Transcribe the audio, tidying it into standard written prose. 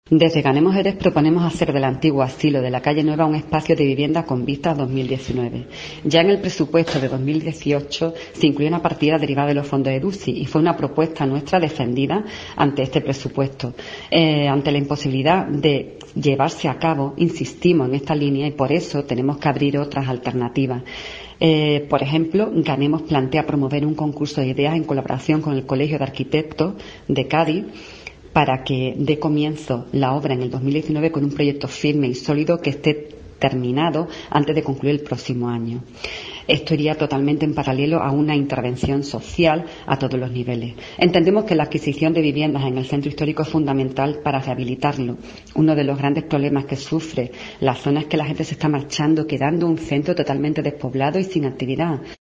Desde Ganemos Jerez proponemos hacer del antiguo asilo de la Calle Nueva un espacio de vivienda con vistas 2019. Ya en el presupuesto de 2018 se incluyó una partida derivada de los fondos EDUCI y fue una propuesta nuestra defendida ante este presupuesto. Ante la imposibilidad de llevarse a cabo, insistimos en esta línea y por eso tenemos que abrir otras alternativas. Por ejemplo, Ganemos plantea promover un concurso de ideas en colaboración con el Colegio de Arquitectos de Cádiz para que dé comienzo la obra en el 2019 con un proyecto firme y sólido que esté terminado antes de concluir el próximo año. Esto iría totalmente en paralelo a una intervención social a todos los niveles. Entendemos que la adquisición de viviendas en el centro histórico es fundamental para rehabilitarlo. Uno de los grandes problemas que sufre la zona es que la gente se está marchando, quedando un centro totalmente despoblado y sin actividad.